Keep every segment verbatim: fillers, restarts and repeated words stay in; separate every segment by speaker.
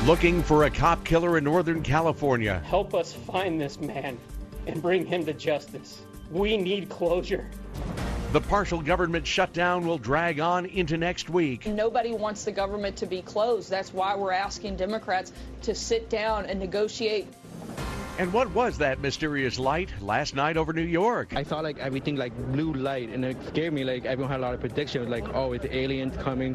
Speaker 1: looking for a cop killer in Northern California.
Speaker 2: Help us find this man and bring him to justice. We need closure.
Speaker 1: The partial government shutdown will drag on into next week.
Speaker 3: Nobody wants the government to be closed. That's why we're asking Democrats to sit down and negotiate.
Speaker 1: And what was that mysterious light last night over New York?
Speaker 4: I saw like everything like blue light, and it scared me. Like everyone had a lot of predictions, like, oh, it's aliens coming.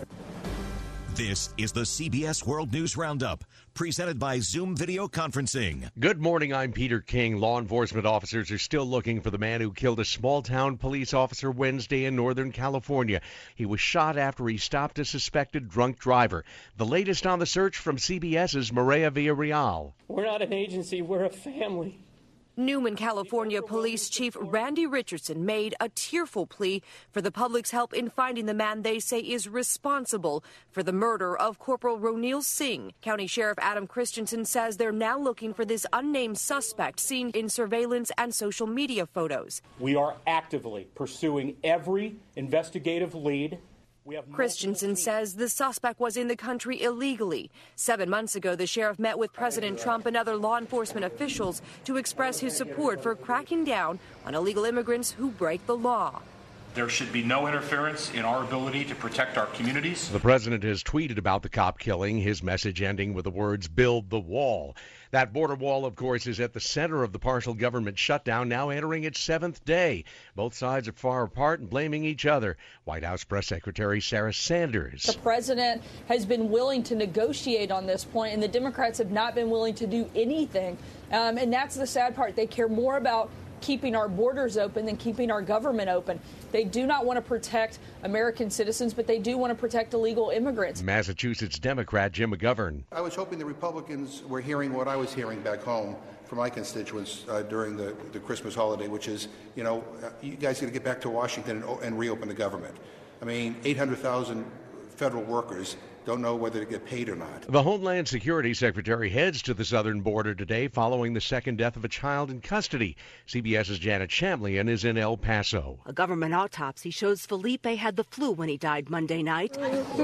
Speaker 5: This is the C B S World News Roundup, presented by Zoom Video Conferencing.
Speaker 1: Good morning, I'm Peter King. Law enforcement officers are still looking for the man who killed a small-town police officer Wednesday in Northern California. He was shot after he stopped a suspected drunk driver. The latest on the search from CBS's Maria Villarreal.
Speaker 2: We're not an agency, we're a family.
Speaker 6: Newman, California Police Chief Randy Richardson made a tearful plea for the public's help in finding the man they say is responsible for the murder of Corporal Ronil Singh. County Sheriff Adam Christensen says they're now looking for this unnamed suspect seen in surveillance and social media photos.
Speaker 7: We are actively pursuing every investigative lead.
Speaker 6: Christensen says the suspect was in the country illegally. Seven months ago, the sheriff met with President Trump and other law enforcement officials to express his support for cracking down on illegal immigrants who break the law.
Speaker 8: There should be no interference in our ability to protect our communities.
Speaker 1: The president has tweeted about the cop killing, his message ending with the words, "Build the wall." That border wall, of course, is at the center of the partial government shutdown, now entering its seventh day. Both sides are far apart and blaming each other. White House Press Secretary Sarah Sanders.
Speaker 3: The president has been willing to negotiate on this point, and the Democrats have not been willing to do anything. Um, and that's the sad part. They care more about keeping our borders open than keeping our government open. They do not want to protect American citizens, but they do want to protect illegal immigrants.
Speaker 1: Massachusetts Democrat Jim McGovern.
Speaker 9: I was hoping the Republicans were hearing what I was hearing back home from my constituents uh, during the, the Christmas holiday, which is, you know, uh, you guys got to get back to Washington and, and reopen the government. I mean, eight hundred thousand federal workers don't know whether to get paid or not.
Speaker 1: The Homeland Security Secretary heads to the southern border today following the second death of a child in custody. CBS's Janet Shamlian is in El Paso.
Speaker 10: A government autopsy shows Felipe had the flu when he died Monday night,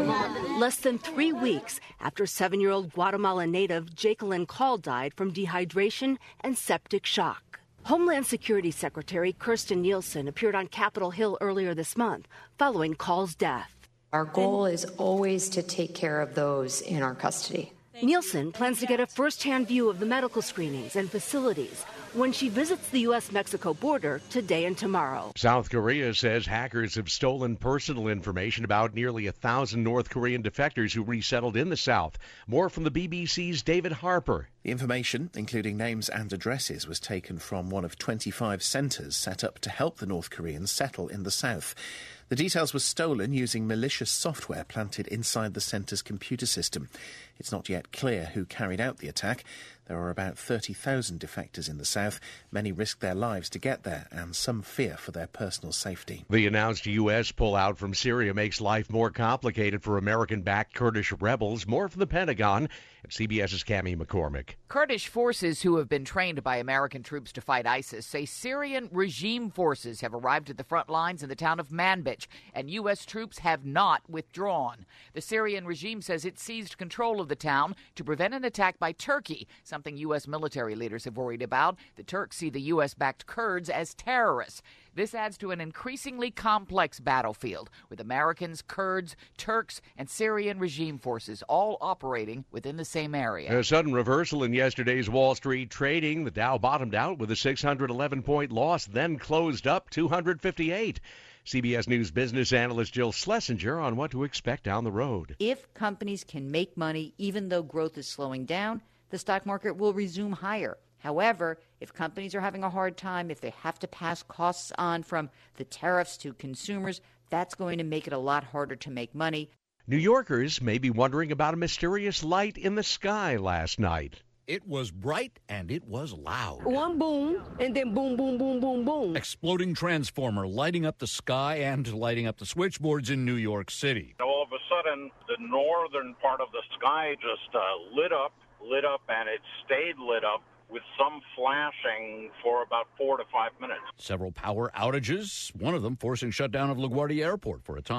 Speaker 10: less than three weeks after seven-year-old Guatemalan native Jacqueline Call died from dehydration and septic shock. Homeland Security Secretary Kirstjen Nielsen appeared on Capitol Hill earlier this month following Call's death.
Speaker 11: Our goal is always to take care of those in our custody.
Speaker 10: Nielsen plans to get a first-hand view of the medical screenings and facilities when she visits the U S Mexico border today and tomorrow.
Speaker 1: South Korea says hackers have stolen personal information about nearly a thousand North Korean defectors who resettled in the South. More from the B B C's David Harper.
Speaker 12: The information, including names and addresses, was taken from one of twenty-five centres set up to help the North Koreans settle in the South. The details were stolen using malicious software planted inside the centre's computer system. It's not yet clear who carried out the attack. There are about thirty thousand defectors in the South. Many risk their lives to get there, and some fear for their personal safety.
Speaker 1: The announced U S pullout from Syria makes life more complicated for American-backed Kurdish rebels. More from the Pentagon at CBS's Cami McCormick.
Speaker 13: Kurdish forces who have been trained by American troops to fight ISIS say Syrian regime forces have arrived at the front lines in the town of Manbij, and U S troops have not withdrawn. The Syrian regime says it seized control of the town to prevent an attack by Turkey, something U S military leaders have worried about. The Turks see the U S-backed Kurds as terrorists. This adds to an increasingly complex battlefield, with Americans, Kurds, Turks, and Syrian regime forces all operating within the same area.
Speaker 1: A sudden reversal in yesterday's Wall Street trading. The Dow bottomed out with a six hundred eleven point loss, then closed up two hundred fifty-eight. C B S News business analyst Jill Schlesinger on what to expect down the road.
Speaker 14: If companies can make money even though growth is slowing down, the stock market will resume higher. However, if companies are having a hard time, if they have to pass costs on from the tariffs to consumers, that's going to make it a lot harder to make money.
Speaker 1: New Yorkers may be wondering about a mysterious light in the sky last night.
Speaker 15: It was bright and it was loud.
Speaker 16: One boom, and then boom, boom, boom, boom, boom.
Speaker 15: Exploding transformer lighting up the sky and lighting up the switchboards in New York City.
Speaker 17: All of a sudden, the northern part of the sky just uh, lit up, lit up, and it stayed lit up, with some flashing for about four to five minutes.
Speaker 15: Several power outages, one of them forcing shutdown of LaGuardia Airport for a time.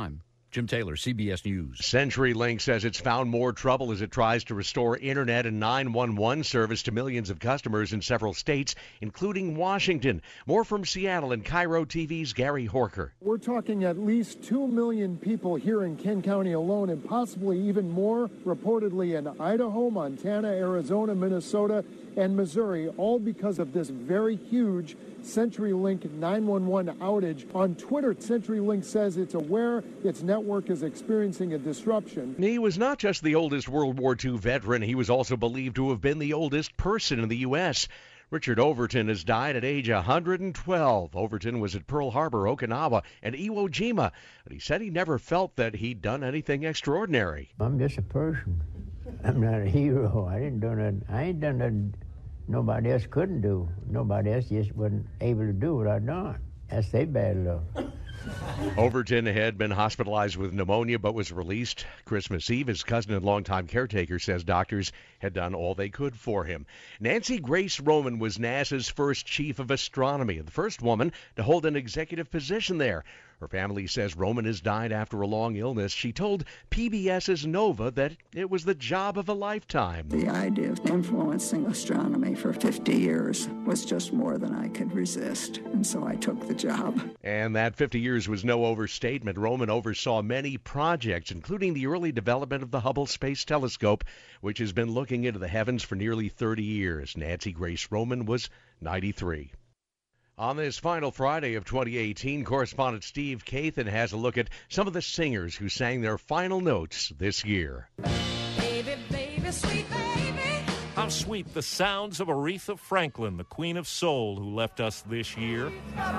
Speaker 15: Jim Taylor, C B S News.
Speaker 1: CenturyLink says it's found more trouble as it tries to restore internet and nine one one service to millions of customers in several states, including Washington. More from Seattle and Cairo T V's Gary Horker.
Speaker 18: We're talking at least two million people here in Kent County alone, and possibly even more reportedly in Idaho, Montana, Arizona, Minnesota, and Missouri, all because of this very huge CenturyLink nine one one outage. On Twitter, CenturyLink says it's aware its network is experiencing a disruption.
Speaker 1: He was not just the oldest World War Two veteran, he was also believed to have been the oldest person in the U S Richard Overton has died at age one hundred twelve. Overton was at Pearl Harbor, Okinawa, and Iwo Jima, but he said he never felt that he'd done anything extraordinary.
Speaker 19: I'm just a person. I'm not a hero. I didn't do nothing. I ain't done nothing nobody else couldn't do. Nobody else just wasn't able to do what I done. That's their bad luck.
Speaker 1: Overton had been hospitalized with pneumonia but was released Christmas Eve. His cousin and longtime caretaker says doctors had done all they could for him. Nancy Grace Roman was NASA's first chief of astronomy, the first woman to hold an executive position there. Her family says Roman has died after a long illness. She told PBS's Nova that it was the job of a lifetime.
Speaker 20: The idea of influencing astronomy for fifty years was just more than I could resist, and so I took the job.
Speaker 1: And that fifty years was no overstatement. Roman oversaw many projects, including the early development of the Hubble Space Telescope, which has been looking into the heavens for nearly thirty years. Nancy Grace Roman was ninety-three. On this final Friday of twenty eighteen, correspondent Steve Kathan has a look at some of the singers who sang their final notes this year.
Speaker 21: Baby, baby, sweet baby. How sweet the sounds of Aretha Franklin, the Queen of Soul, who left us this year.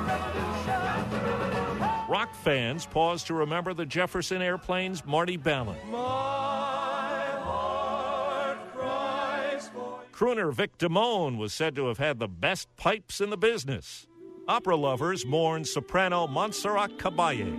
Speaker 21: Rock fans pause to remember the Jefferson Airplane's Marty Balin. Crooner Vic Damone was said to have had the best pipes in the business. Opera lovers mourn soprano Montserrat Caballé.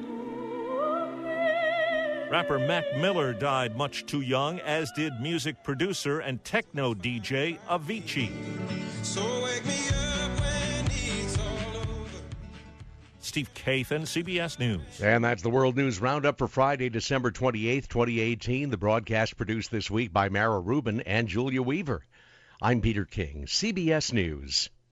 Speaker 21: Rapper Mac Miller died much too young, as did music producer and techno D J Avicii. So wake me up when it's all over. Steve Kathan, C B S News.
Speaker 1: And that's the World News Roundup for Friday, December twenty-eighth, twenty eighteen. The broadcast produced this week by Mara Rubin and Julia Weaver. I'm Peter King, C B S News.